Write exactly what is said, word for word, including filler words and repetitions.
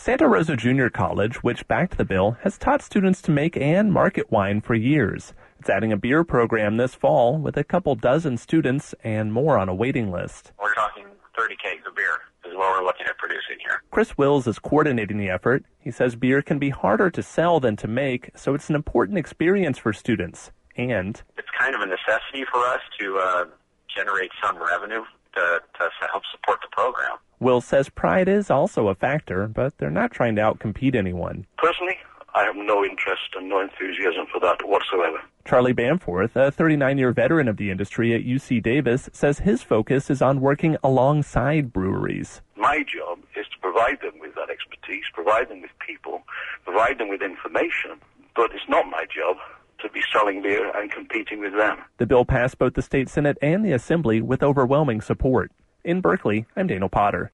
Santa Rosa Junior College, which backed the bill, has taught students to make and market wine for years. It's adding a beer program this fall with a couple dozen students and more on a waiting list. We're talking thirty kegs of beer is what we're looking at producing here. Chris Wills is coordinating the effort. He says beer can be harder to sell than to make, so it's an important experience for students. And it's kind of a necessity for us to uh, generate some revenue to, to help support the program. Wills says pride is also a factor, but they're not trying to outcompete anyone. Personally, I have no interest and no enthusiasm for that whatsoever. Charlie Bamforth, a thirty-nine-year veteran of the industry at U C Davis, says his focus is on working alongside breweries. My job is to provide them with that expertise, provide them with people, provide them with information, but it's not my job to be selling beer and competing with them. The bill passed both the state Senate and the Assembly with overwhelming support. In Berkeley, I'm Daniel Potter.